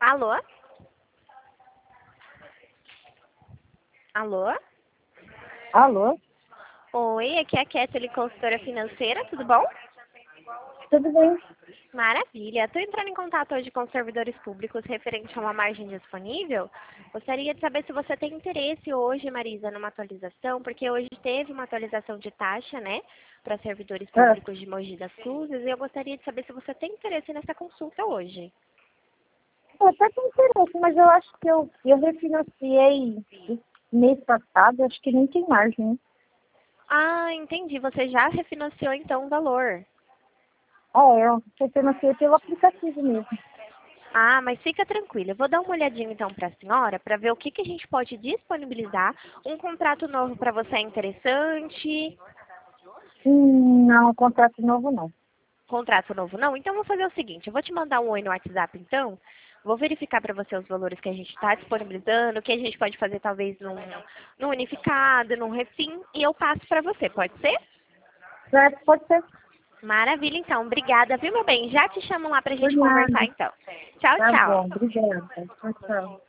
Alô? Alô? Alô? Oi, aqui é a Kathleen, consultora financeira, tudo bom? Tudo bem? Maravilha. Estou entrando em contato hoje com os servidores públicos referente a uma margem disponível. Gostaria de saber se você tem interesse hoje, Marisa, numa atualização, porque hoje teve uma atualização de taxa, né, para servidores Ah, públicos de Mogi das Cruzes, e eu gostaria de saber se você tem interesse nessa consulta hoje. eu até tenho interesse, mas eu acho que eu refinanciei mês passado, acho que nem tem margem, né? Ah, entendi. Você já refinanciou então o valor. Eu refinanciei pelo aplicativo mesmo. Ah, mas fica tranquila. Eu vou dar uma olhadinha então para a senhora para ver o que a gente pode disponibilizar. Um contrato novo para você é interessante? Não, contrato novo não. Contrato novo não? Então vou fazer o seguinte, eu vou te mandar um oi no WhatsApp então. Vou verificar para você os valores que a gente está disponibilizando, o que a gente pode fazer talvez num unificado, num refim, e eu passo para você, pode ser? Certo, pode ser. Maravilha, então. Obrigada, viu, meu bem? Já te chamo lá pra Por gente conversar, nada. então. Tchau, Tá bom, tchau. obrigada. Tchau, tchau.